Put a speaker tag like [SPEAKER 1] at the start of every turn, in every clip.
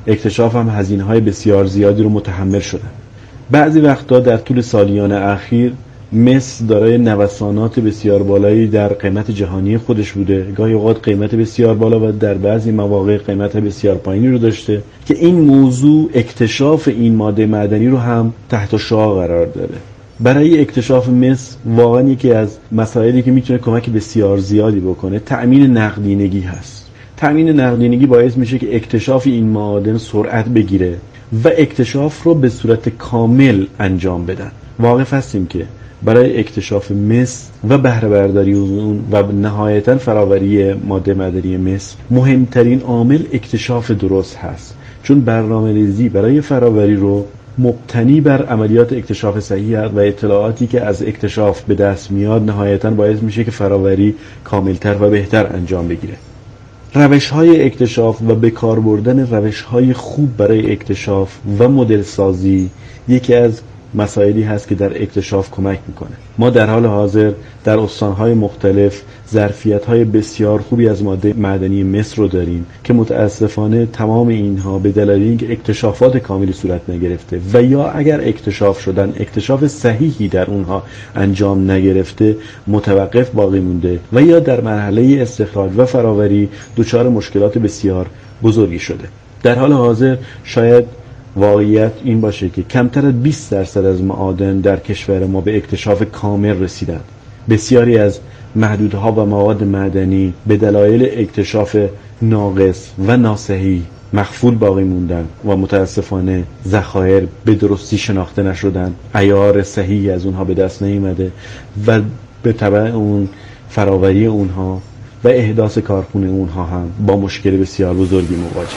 [SPEAKER 1] اکتشاف هم هزینه‌های بسیار زیادی رو متحمل شدن. بعضی وقتا در طول سالیان اخیر مس دارای نوسانات بسیار بالایی در قیمت جهانی خودش بوده، گاهی اوقات قیمت بسیار بالا و در بعضی مواقع قیمت بسیار پایینی رو داشته که این موضوع اکتشاف این ماده معدنی رو هم تحت شعاع قرار داده. برای اکتشاف مس واقعا یکی از مسائلی که میتونه کمک بسیار زیادی بکنه تأمین نقدینگی هست. تأمین نقدینگی باعث میشه که اکتشاف این معادن سرعت بگیره و اکتشاف رو به صورت کامل انجام بدن. واقف هستیم که برای اکتشاف مس و بهره برداری اون و نهایتاً فراوری ماده معدنی مس مهمترین عامل اکتشاف درست هست، چون برنامه‌ریزی برای فراوری رو مبتنی بر عملیات اکتشاف صحیح و اطلاعاتی که از اکتشاف به دست میاد نهایتاً باعث میشه که فراوری کاملتر و بهتر انجام بگیره. روش‌های اکتشاف و به کار بردن روش‌های خوب برای اکتشاف و مدل سازی یکی از مسائلی هست که در اکتشاف کمک میکنه. ما در حال حاضر در استانهای مختلف ظرفیت‌های بسیار خوبی از ماده معدنی مس رو داریم که متاسفانه تمام اینها به دلیل اینکه اکتشافات کاملی صورت نگرفته و یا اگر اکتشاف شدن اکتشاف صحیحی در اونها انجام نگرفته متوقف باقی مونده و یا در مرحله استخراج و فراوری دچار مشکلات بسیار بزرگی شده. در حال حاضر شاید واقعیت این باشه که کمتر از 20% از معادن در کشور ما به اکتشاف کامل رسیدند. بسیاری از محدودها و مواد معدنی به دلایل اکتشاف ناقص و ناصحیح مخفول باقی موندن و متاسفانه ذخایر به درستی شناخته نشدن، عیار صحیحی از اونها به دست نیامده و به تبع اون فراوری اونها و احداث کارخونه اونها هم با مشکل بسیار بزرگی مواجه.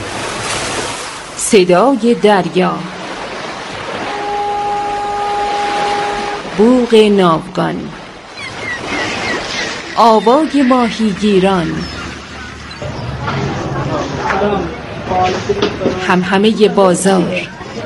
[SPEAKER 2] صدای دریا، بوق ناوگان، آوای ماهیگیران، همهمه بازار،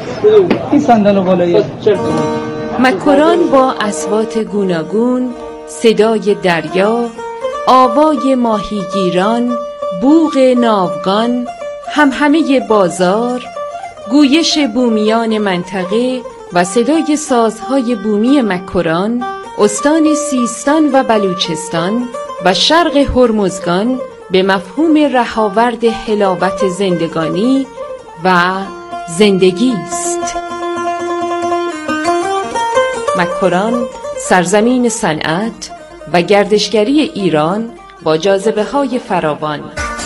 [SPEAKER 2] مکران با اصوات گوناگون، صدای دریا، آوای ماهیگیران، بوق ناوگان، همهمه بازار، گویش بومیان منطقه و صدای سازهای بومی مکران، استان سیستان و بلوچستان و شرق هرمزگان به مفهوم رهاورد حلاوت زندگانی و زندگی است. مکران سرزمین صنعت و گردشگری ایران با جاذبه‌های فراوان.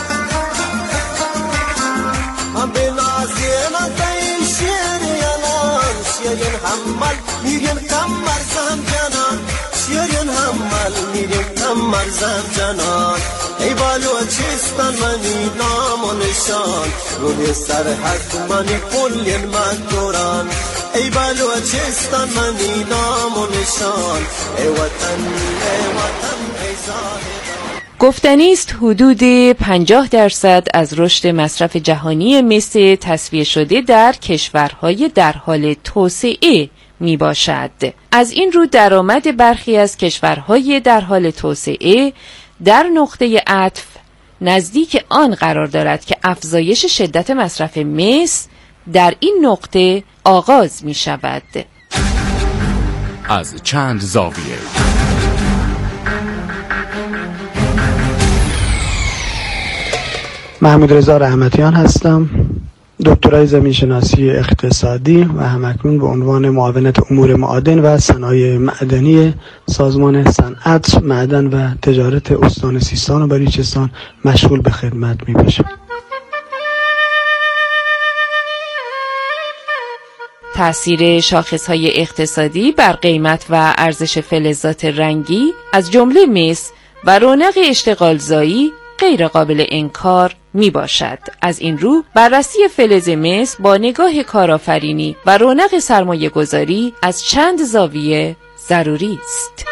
[SPEAKER 3] ای بلوچستان منی نام و نشان روی سرحد منی کل مکران ای بلوچستان منی نام و نشان ای وطن ای زاهدان.
[SPEAKER 2] گفتنی است حدود 50% از رشد مصرف جهانی مس تصفیه شده در کشورهای در حال توسعه می باشد. از این رو درآمد برخی از کشورهای در حال توسعه در نقطه عطف نزدیک آن قرار دارد که افزایش شدت مصرف مس در این نقطه آغاز می شود.
[SPEAKER 4] از چند زاویه
[SPEAKER 5] محمود رضا رحمتیان هستم، دکترای زمینشناسی اقتصادی و همکنون به عنوان معاونت امور معادن و صنایع معدنی سازمان صنعت، معدن و تجارت استان سیستان و بلوچستان مشغول به خدمت می باشم.
[SPEAKER 2] تأثیر شاخصهای اقتصادی بر قیمت و ارزش فلزات رنگی از جمله مس و رونق اشتغالزایی غیر قابل انکار می باشد. از این رو بررسی فلز مس با نگاه کارآفرینی و رونق سرمایه گذاری از چند زاویه ضروری است.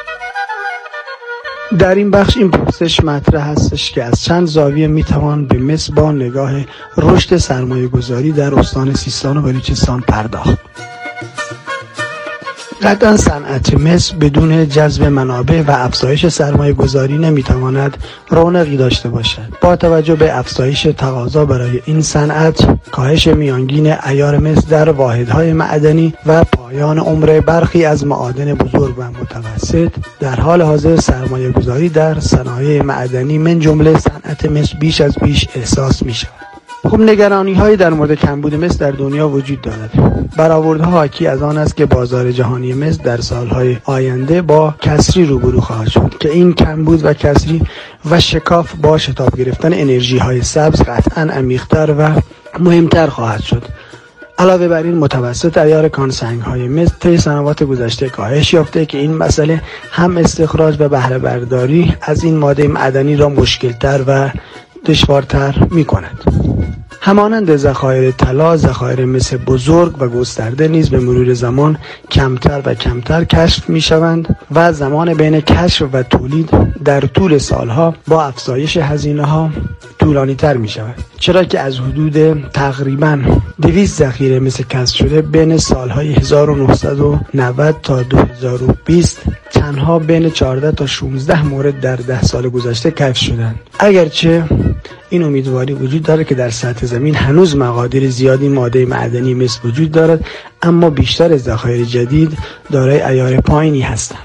[SPEAKER 5] در این بخش این پرسش مطرح هستش که از چند زاویه میتوان به مس با نگاه رشد سرمایه گذاری در استان سیستان و بلوچستان پرداخت. قطعا صنعت مس بدون جذب منابع و افزایش سرمایه گذاری نمیتواند رونقی داشته باشد. با توجه به افزایش تقاضا برای این صنعت، کاهش میانگین عیار مس در واحدهای معدنی و پایان عمر برخی از معادن بزرگ و متوسط، در حال حاضر سرمایه گذاری در صنایع معدنی من جمله صنعت مس بیش از پیش احساس می شود. خب نگرانی هایی در مورد کمبود مس در دنیا وجود دارد. برآوردها حاکی از آن است که بازار جهانی مس در سالهای آینده با کسری روبرو خواهد شد که این کمبود و کسری و شکاف با شتاب گرفتن انرژی های سبز قطعاً عمیق‌تر و مهمتر خواهد شد. علاوه بر این متوسط عیار کانسنگ های مس طی سنوات گذشته کاهش یافته که این مسئله هم استخراج و بهره برداری از این ماده معدنی را مشکل‌تر و دشوارتر می کند. همانند ذخایر طلا، ذخایر مس بزرگ و گسترده نیز به مرور زمان کمتر و کمتر کشف می شوند و زمان بین کشف و تولید در طول سالها با افزایش هزینه ها طولانی تر می شود، چرا که از حدود تقریباً 200 ذخیره مس کشف شده بین سالهای 1990 تا 2020 تنها بین 14 تا 16 مورد در 10 سال گذشته کشف شدند. اگرچه این امیدواری وجود دارد که در سطح زمین هنوز مقادیر زیادی ماده معدنی مس وجود دارد، اما بیشتر ذخایر جدید دارای عیار پایینی هستند.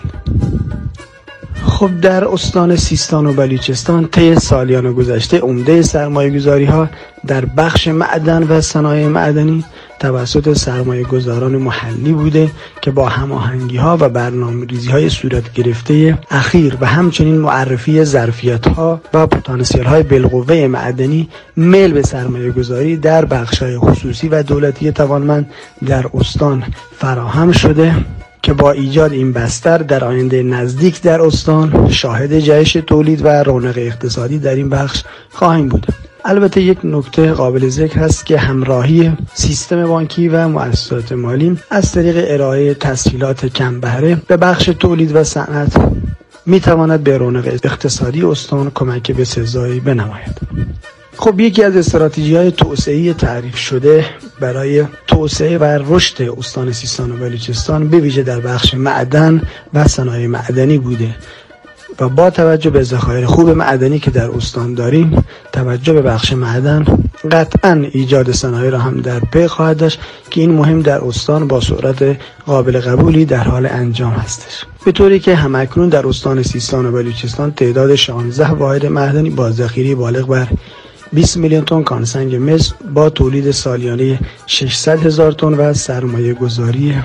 [SPEAKER 5] خب در استان سیستان و بلوچستان طی سالیان گذشته عمده سرمایه‌گذاری‌ها در بخش معدن و صنایع معدنی توسط سرمایه‌گذاران محلی بوده که با هماهنگی‌ها و برنامه‌ریزی‌های صورت گرفته اخیر و همچنین معرفی ظرفیت‌ها و پتانسیل‌های بالقوه معدنی میل به سرمایه‌گذاری در بخش‌های خصوصی و دولتی توانمند در استان فراهم شده که با ایجاد این بستر در آینده نزدیک در استان شاهد جهش تولید و رونق اقتصادی در این بخش خواهیم بود. البته یک نکته قابل ذکر هست که همراهی سیستم بانکی و مؤسسات مالی از طریق ارائه تسهیلات کم بهره به بخش تولید و صنعت می تواند به رونق اقتصادی استان کمک بسزایی بنماید. خب یکی از استراتژی‌های توسعه‌ای تعریف شده برای توسعه و رشد استان سیستان و بلوچستان به ویژه در بخش معدن و صنایع معدنی بوده و با توجه به ذخایر خوب معدنی که در استان داریم، توجه به بخش معدن قطعاً ایجاد صنایع را هم در پی خواهد داشت که این مهم در استان با سرعت قابل قبولی در حال انجام هستش، به طوری که همکنون در استان سیستان و بلوچستان تعداد 16 واحد معدنی با ذخیره بالغ بر 20 میلیون تن کانسنگ مس با تولید سالیانه 600,000 تن و سرمایه گذاری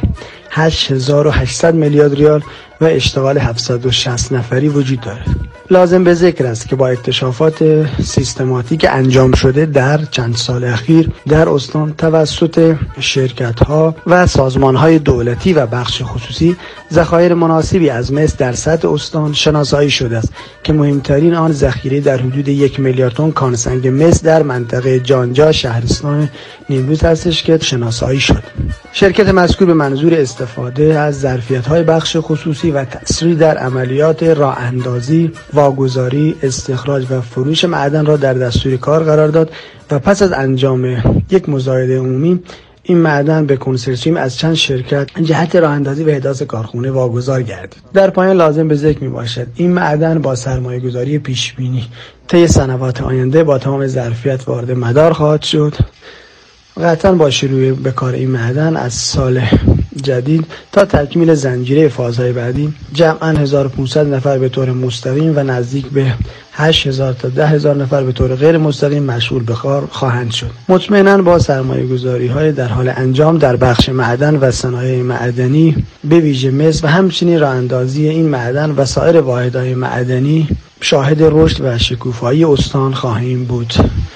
[SPEAKER 5] 8,800 میلیارد ریال و اشتغال 760 نفری وجود دارد. لازم به ذکر است که با اکتشافات سیستماتیک انجام شده در چند سال اخیر در استان توسط شرکت‌ها و سازمان‌های دولتی و بخش خصوصی ذخایر مناسبی از مس در سطح استان شناسایی شده است که مهمترین آن ذخیره در حدود 1 میلیارد تن کانسنگ مس در منطقه جانجا شهرستان نیمروز هستش که شناسایی شد. شرکت مذکور به منظور استفاده از ظرفیت‌های بخش خصوصی و تسریع در عملیات راه اندازی، واگذاری، استخراج و فروش معدن را در دستور کار قرار داد و پس از انجام یک مزایده عمومی این معدن به کنسرسیوم از چند شرکت جهت راه اندازی و احداث کارخانه واگذار گردید. در پایان لازم به ذکر می باشد این معدن با سرمایه گذاری پیش بینی طی سنوات آینده با تمام ظرفیت وارد مدار خواهد شد. قطعا با شروع به کار این معدن از سال جدید تا تکمیل زنجیره فازهای بعدی جمعاً 1500 نفر به طور مستقیم و نزدیک به 8000 تا 10000 نفر به طور غیر مستقیم مشغول به کار خواهند شد. مطمئناً با سرمایه‌گذاری‌های در حال انجام در بخش معدن و صنایع معدنی به ویژه مس و همچنین راه‌اندازی این معدن و سایر واحدهای معدنی شاهد رشد و شکوفایی استان خواهیم بود.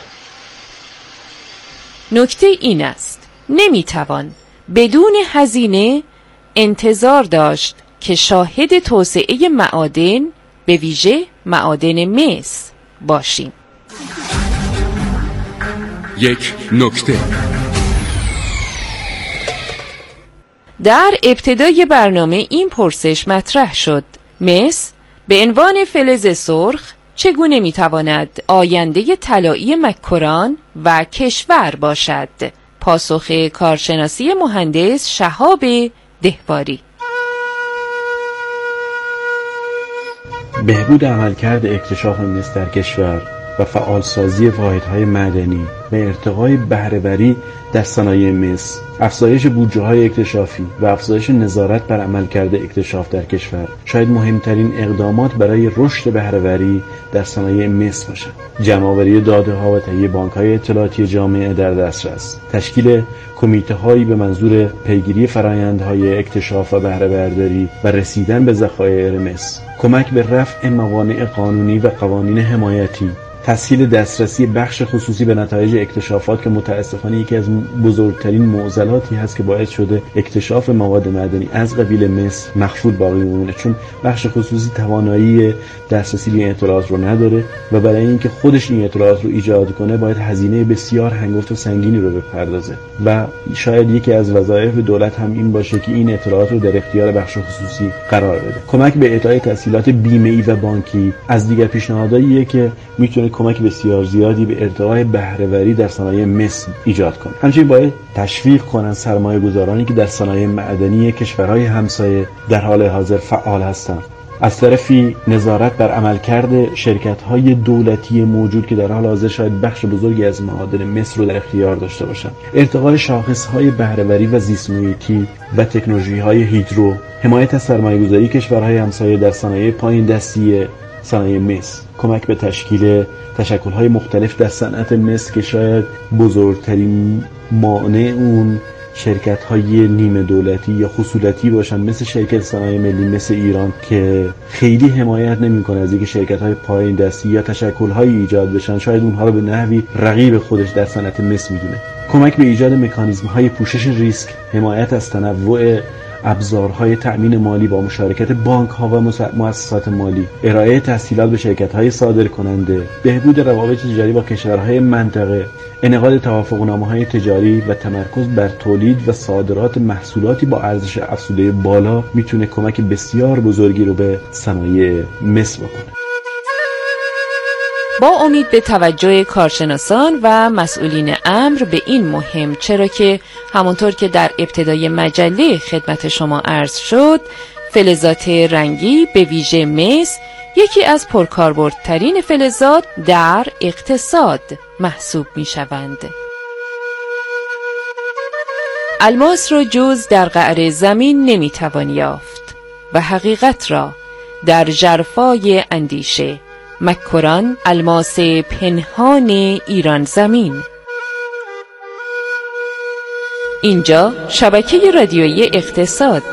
[SPEAKER 2] نکته این است نمیتوان بدون هزینه انتظار داشت که شاهد توسعه معادن به ویژه معادن مس باشیم.
[SPEAKER 4] یک نکته
[SPEAKER 2] در ابتدای برنامه این پرسش مطرح شد: مس به عنوان فلز سرخ چگونه میتواند آینده طلایی مکران و کشور باشد؟ پاسخ کارشناسی مهندس شهاب دهواری.
[SPEAKER 1] بهبود عملکرد اکتشاف مس در کشور و فعالسازی واحدهای معدنی و ارتقای بهره‌وری در صنایع مس، افزایش بودجه‌های اکتشافی و افزایش نظارت بر عملکرد اکتشاف در کشور شاید مهمترین اقدامات برای رشد بهره‌وری در صنایع مس باشند. جمع‌آوری داده‌ها و تهیه بانک‌های اطلاعاتی جامعه در دسترس، تشکیل کمیته‌هایی به منظور پیگیری فرآیندهای اکتشاف و بهره‌برداری و رسیدن به ذخایر مس، کمک به رفع موانع قانونی و قوانین حمایتی، تسهیل دسترسی بخش خصوصی به نتایج اکتشافات که متاسفانه یکی از بزرگترین معضلاتی هست که باعث شده اکتشاف مواد معدنی از قبیل مس مخفول باقی بمونه، چون بخش خصوصی توانایی دسترسی به اطلاعات رو نداره و برای اینکه خودش این اطلاعات رو ایجاد کنه باید هزینه بسیار هنگفت و سنگینی رو بپردازه و شاید یکی از وظایف دولت هم این باشه که این اطلاعات رو در اختیار بخش خصوصی قرار بده. کمک به اعطای تسهیلات بیمه‌ای و بانکی از دیگر پیشنهاداییه که میتونه کمک بسیار زیادی به ارتقای بهره‌وری در صنایع مس ایجاد کنه. همچنین باید تشویق کنن سرمایه‌گذارانی که در صنایع معدنی کشورهای همسایه در حال حاضر فعال هستند. از طرفی نظارت بر عملکرد شرکت‌های دولتی موجود که در حال حاضر شاید بخش بزرگی از معادن مس رو در اختیار داشته باشند. ارتقای شاخص‌های بهره‌وری و زیست‌محیطی و تکنولوژی‌های هیدرو، حمایت از سرمایه‌گذاری کشورهای همسایه در صنایع پایین دستی صنایع مس، کمک به تشکیل تشکل‌های مختلف در صنعت مس که شاید بزرگترین مانع اون شرکت‌های نیمه دولتی یا خصولتی باشن، مثل شرکت صنایع ملی مثل ایران که خیلی حمایت نمی‌کنه از اینکه شرکت‌های پایین دستی یا تشکل‌های ایجاد بشن، شاید اونها رو به نحوی رقیب خودش در صنعت مس می‌دونه. کمک به ایجاد مکانیزم‌های پوشش ریسک، حمایت از تنوع ابزارهای تأمین مالی با مشارکت بانک‌ها و مؤسسات مالی، ارائه تسهیلات به شرکت‌های صادرکننده، بهبود روابط تجاری با کشورهای منطقه، انعقاد توافقنامه‌های تجاری و تمرکز بر تولید و صادرات محصولاتی با ارزش افزوده بالا میتونه کمک بسیار بزرگی رو به صنایع مس بکنه.
[SPEAKER 2] با امید به توجه کارشناسان و مسئولین امر به این مهم، چرا که همونطور که در ابتدای مجله خدمت شما عرض شد، فلزات رنگی به ویژه مس یکی از پرکاربردترین فلزات در اقتصاد محسوب می شوند. الماس را جز در قعر زمین نمی توان یافت و حقیقت را در ژرفای اندیشه. مک‌کوران، الماس پنهان ایران زمین. اینجا شبکه رادیویی اقتصاد.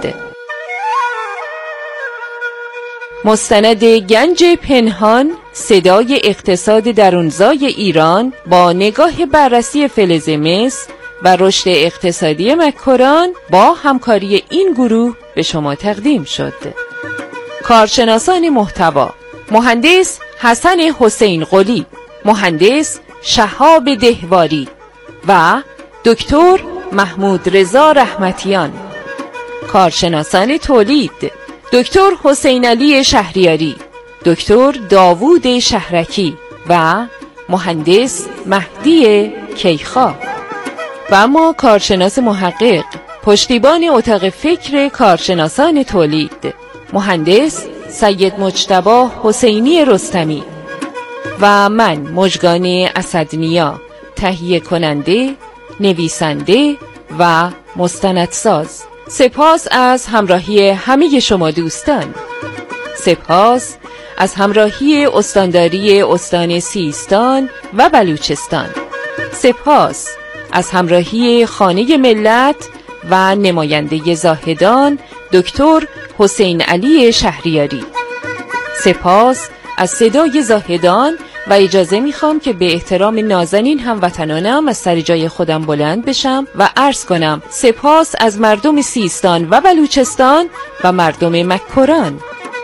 [SPEAKER 2] مستند گنج پنهان، صدای اقتصاد درونزای ایران با نگاه بررسی فلز مس و رشد اقتصادی مک‌کوران با همکاری این گروه به شما تقدیم شد. کارشناسان محتوا: مهندس حسن حسین قلی، مهندس شهاب دهواری و دکتر محمود رضا رحمتیان. کارشناسان تولید: دکتر حسین علی شهریاری، دکتر داوود شهرکی و مهندس مهدی کیخا. و ما کارشناس محقق، پشتیبان اتاق فکر کارشناسان تولید، مهندس سید مجتبی حسینی رستمی و من مژگان اسدنیا، تهیه کننده، نویسنده و مستندساز. سپاس از همراهی همه شما دوستان. سپاس از همراهی استانداری استان سیستان و بلوچستان. سپاس از همراهی خانه ملت و نماینده زاهدان دکتر حسین علی شهریاری. سپاس از صدای زاهدان و اجازه میخوام که به احترام نازنین هموطنانم از سر جای خودم بلند بشم و عرض کنم سپاس از مردم سیستان و بلوچستان و مردم مک‌کوران.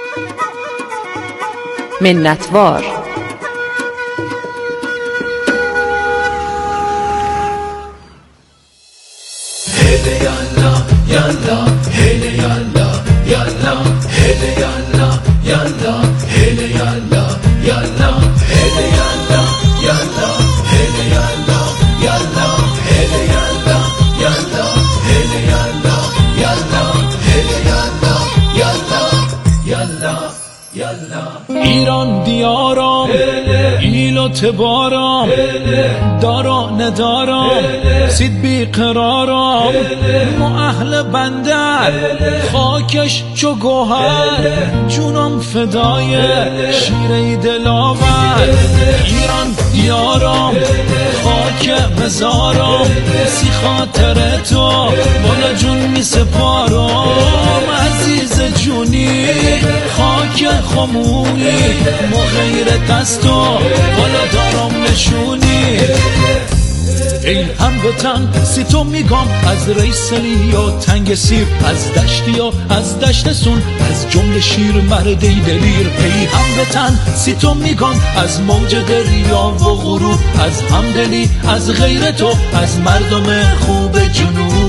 [SPEAKER 2] منتوار.
[SPEAKER 6] تبارم دارا ندارم سید بیقرارم ما اهل بندر خاکش چو گوهر جونم فدای شیره دلاور ایران دیارم خاک مزارم سی خاطر تو بالا جون می سپارم عزیز جونی خاک خمونی ما غیرت از تو بالا دارم نشونی ای هموطن ستو میگم از ریسلی یا تنگ سیر از دشتی یا از دشت سون از جمله شیر مردی دلیر ای هموطن ستو میگم از موج دریا و غروب از همدلی از غیر تو از مردم خوب جنوب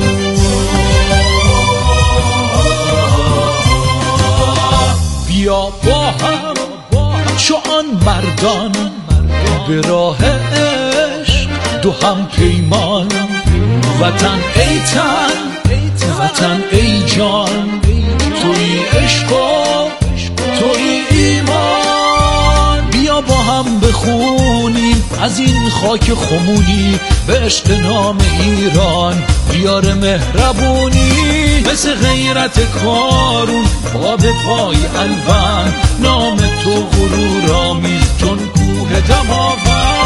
[SPEAKER 6] بیا با هم چو آن مردان به راه دو هم پیمان وطن ای تن وطن ای جان توی عشق و توی ایمان بیا با هم بخونیم از این خاک خمونی به عشق نام ایران بیار مهربونی مثل غیرت کارون پا به پای الوان نام تو غرور آمیز چون کوه دماوند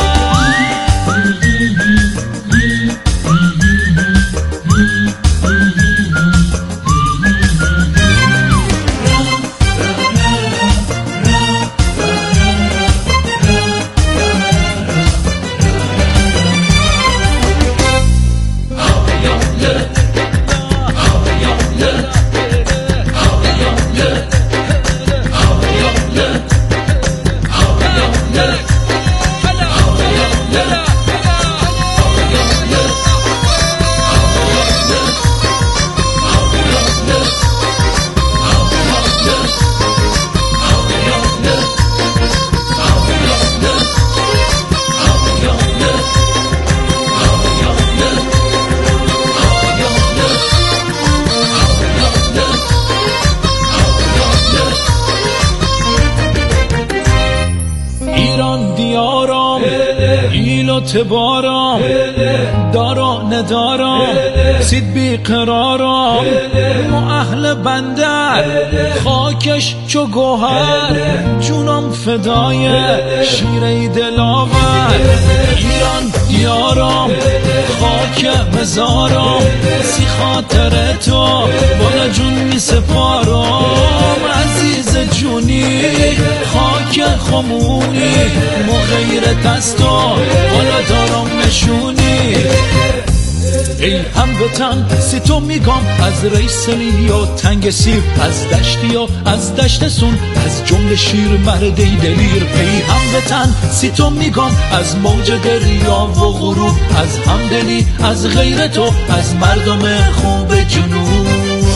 [SPEAKER 6] تبارم دارا ندارم سید بیقرارم ما اهل بندر خاکش چو گوهر جونم فدای شیره دلاور ایران دیارم خاک مزارم سی خاطر تو بالا جون می سپارم عزیز جونی خاک خمونی ما غیرت از تو بالا دارم نشونی ای هموطن ستو میگم از ریسلی یا تنگ سیر از دشتی یا از دشت سون از جمله شیر مردی دلیر ای هموطن ستو میگم از موج دریا و غروب از همدلی از غیر تو از مردم خوب جنوب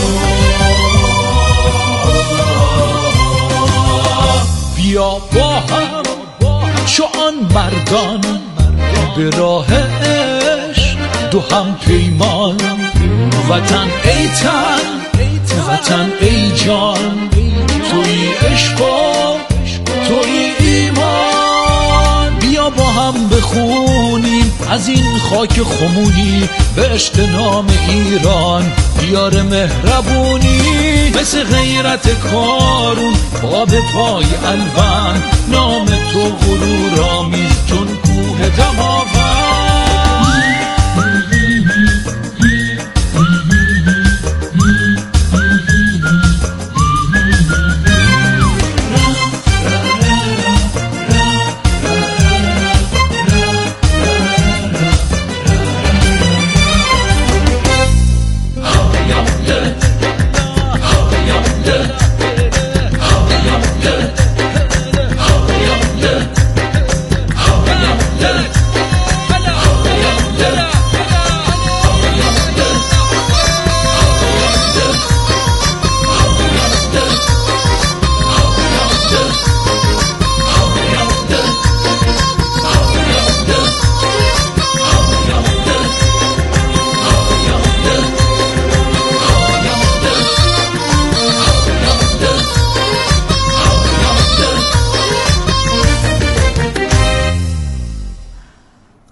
[SPEAKER 6] بیا با هم چو آن مردان به راه دو هم پیمان وطن ای تن وطن ای جان توی عشق و توی ایمان بیا با هم بخونیم از این خاک خمونی به عشق نام ایران بیار مهربونی مثل غیرت کارون پا به پای الوان نام تو غرور آمیز چون کوه دماوند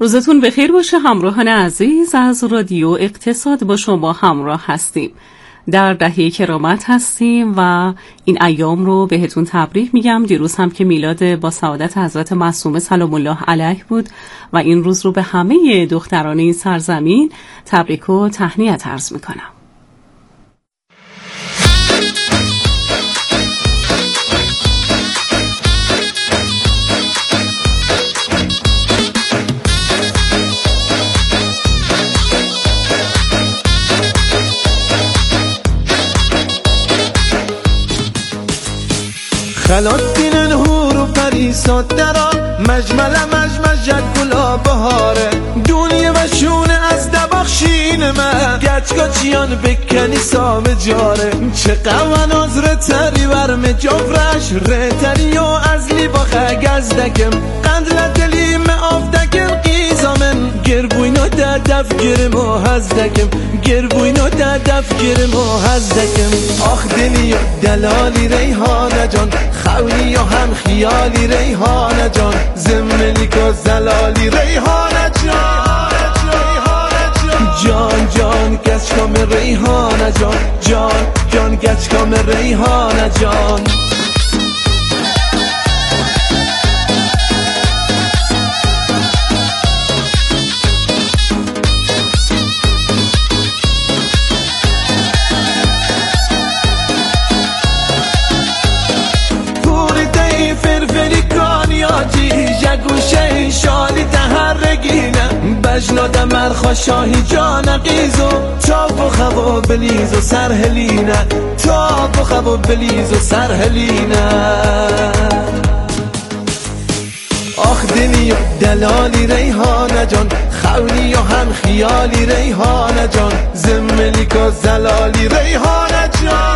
[SPEAKER 7] روزتون بخیر باشه همراهان عزیز. از رادیو اقتصاد با شما همراه هستیم. در دهه کرامت هستیم و این ایام رو بهتون تبریک میگم. دیروز هم که میلاد با سعادت حضرت معصومه سلام الله علیه بود و این روز رو به همه دختران این سرزمین تبریک و تهنیت عرض میکنم.
[SPEAKER 3] خلات دینن هور و پریسات درا مجمل مجمج گلا بهاره دونی و شونه از دباخشین من گچگاچیان بکنی سام جاره چه قوان از رتری ورم جفرش رتری و از لیباخه گزدکم قندل دلیم آفدکم قیزامن گربوینو ددف گرم و هزدکم گربوینو ددف گرم و هزدکم آخ دلی و دلالی ریحانه جان خولی و هم خیالی ریحانه جان زملی که زلالی ریحانه جان جان گچکام ریحانه جان گچکام ریحانه جان گوشه شالی تهرگینه بجناد مرخا شاهی جان قیزو تاب و خوا بلیز و سرهلینه تاب و خوا بلیز و سرهلینه آخ دلی و دلالی ریحانه جان خولی و هم خیالی ریحانه جان زملی که زلالی ریحانه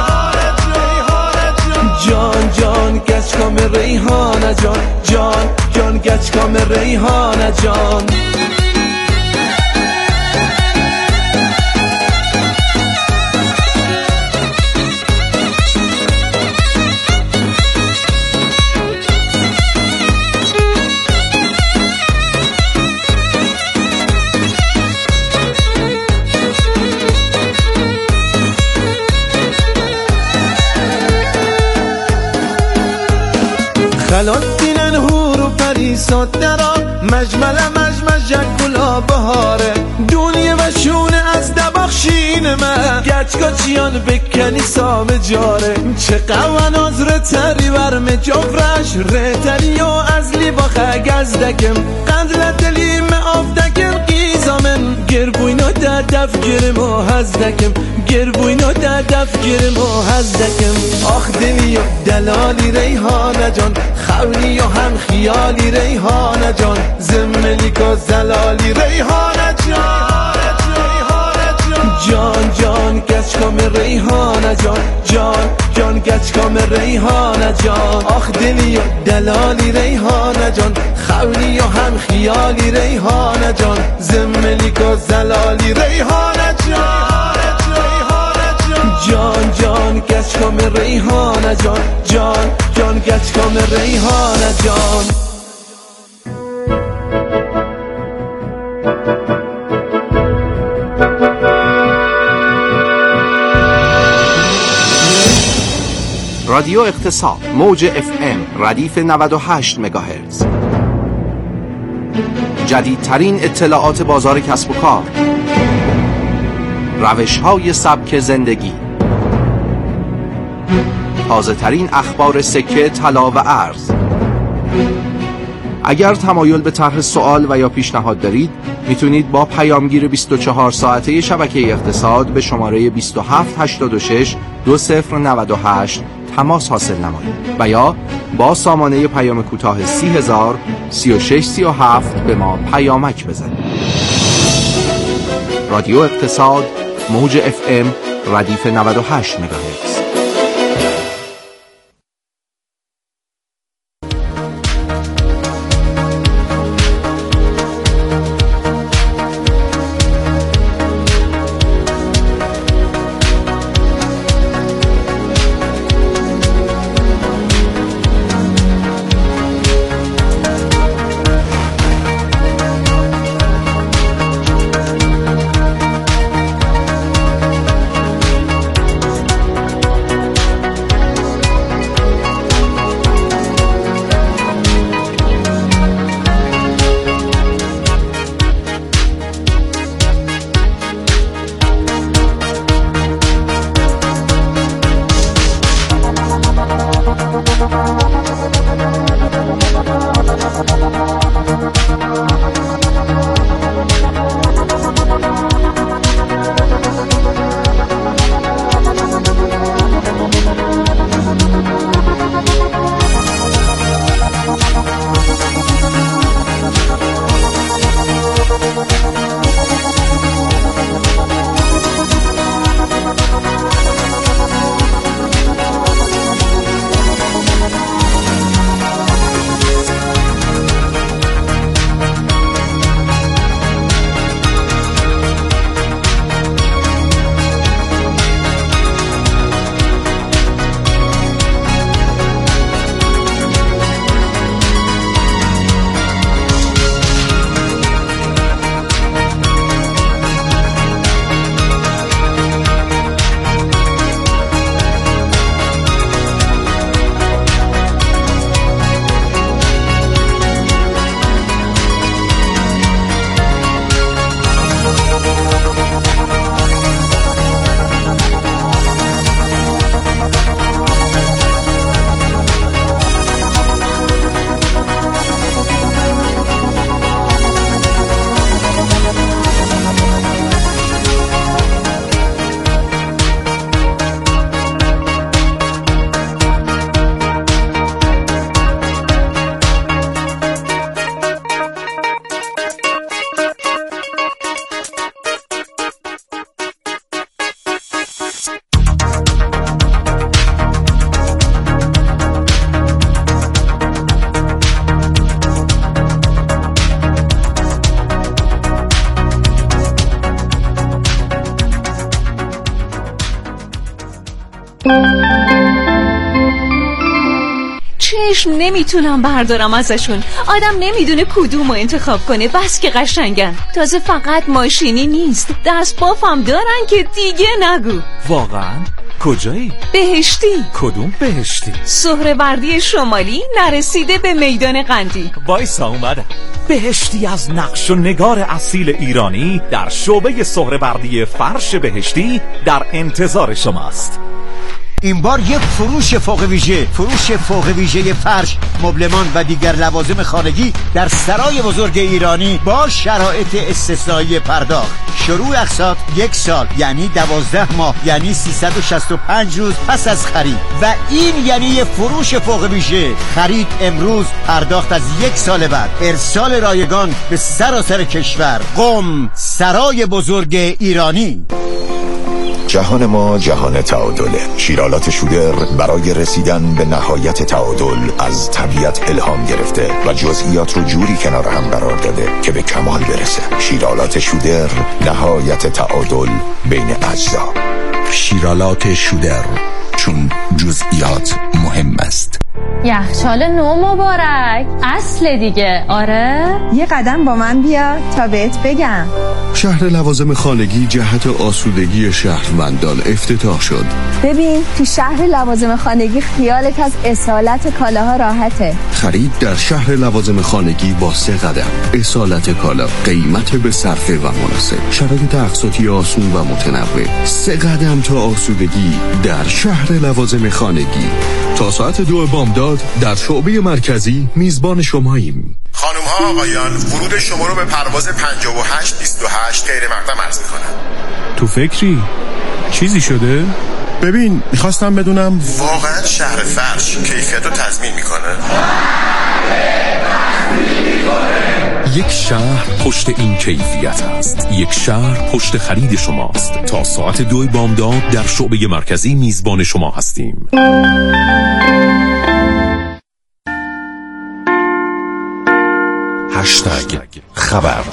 [SPEAKER 3] جان جان گچکام ریحانه جان گچکام ریحانه جان خلات دینن هور و پریسات درا مجمل مجمج گلا بهاره دونی و شونه از دباخشین من گچگاچیان بکنی سام جاره چه قوان از رتری ورم جفرش رتری و از لیباخه گزدکم قندل دلیم آفدکم قیزامن گربوینو ددف گرم و هزدکم گربوینو ددف گرم و هزدکم آخ دلی و دلالی ریحانه جان خولی و هم خیالی ریحانه جان زملی که زلالی ریحانه جان گچکام ریحانه جان گچکام ریحانه جان آخ دلی و دلالی ریحانه جان خولی و هم خیالی ریحانه جان زملی که زلالی ریحانه جان گچکام ریحانه جان گچکام ریحانه جان
[SPEAKER 8] رادیو اقتصاد موج FM ردیف 98 مگاهرتز. جدیدترین اطلاعات بازار کسب و کار، روش‌های سبک زندگی، تازه‌ترین اخبار سکه، طلا و ارز. اگر تمایل به طرح سوال و یا پیشنهاد دارید میتونید با پیامگیر 24 ساعته شبکه اقتصاد به شماره 2786 2098 تماس حاصل نمایید و یا با سامانه پیام کوتاه 30000 3637 به ما پیامک بزنید. رادیو اقتصاد موج FM ردیف 98 مگاهرتز.
[SPEAKER 9] چشم نمیتونم بردارم ازشون. آدم نمیدونه کدومو انتخاب کنه، بس که قشنگن. تازه فقط ماشینی نیست، دست بافم دارن که دیگه نگو.
[SPEAKER 10] واقعا؟ کجایی؟
[SPEAKER 9] بهشتی.
[SPEAKER 10] کدوم بهشتی؟
[SPEAKER 9] سهروردی شمالی نرسیده به میدان قندی.
[SPEAKER 10] وایسا اومدم. بهشتی از نقش و نگار اصیل ایرانی در شعبه سهروردی فرش بهشتی در انتظار شماست.
[SPEAKER 11] این بار یک فروش فوق ویژه فرش، مبلمان و دیگر لوازم خانگی در سرای بزرگ ایرانی با شرایط استثنایی پرداخت. شروع اقساط 1 سال یعنی 12 ماه، یعنی 365 روز پس از خرید. و این یعنی فروش فوق ویژه. خرید امروز، پرداخت از 1 سال بعد. ارسال رایگان به سراسر کشور. قم، سرای بزرگ ایرانی.
[SPEAKER 12] جهان ما جهان تعادله. شیرالات شودر برای رسیدن به نهایت تعادل از طبیعت الهام گرفته و جزئیات رو جوری کنار هم قرار داده که به کمال برسه. شیرالات شودر، نهایت تعادل بین اجزا. شیرالات شودر، چون جزئیات مهم است.
[SPEAKER 13] یخچال نو مبارک، اصل دیگه. آره
[SPEAKER 14] یه قدم با من بیا تا بهت بگم.
[SPEAKER 15] شهر لوازم خانگی جهت آسودگی شهروندان افتتاح شد.
[SPEAKER 14] ببین تو شهر لوازم خانگی خیالت از اصالت کالاها راحته.
[SPEAKER 15] خرید در شهر لوازم خانگی با 3 قدم. اصالت کالا، قیمت به صرفه و مناسب، شرایط اقساطی آسون و متنوع. 3 قدم تا آسودگی در شهر لوازم خانگی. تا ساعت 2 بامداد در شعبه مرکزی میزبان شماییم.
[SPEAKER 16] خانم ها آقایان، ورود شما رو به پرواز 5828 غیر مقدم عرض میکنم.
[SPEAKER 17] تو فکری؟ چیزی شده؟
[SPEAKER 16] ببین میخواستم بدونم واقعا شهر فرش کیفیت رو تضمین میکنه؟
[SPEAKER 4] یک شهر پشت این کیفیت است. یک شهر پشت خرید شماست. تا ساعت 2 بامداد در شعبه مرکزی میزبان شما هستیم.
[SPEAKER 12] هشتگ خبر.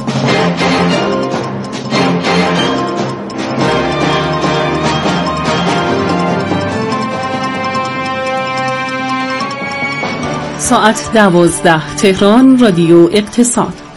[SPEAKER 7] ساعت 12 تهران. رادیو اقتصاد.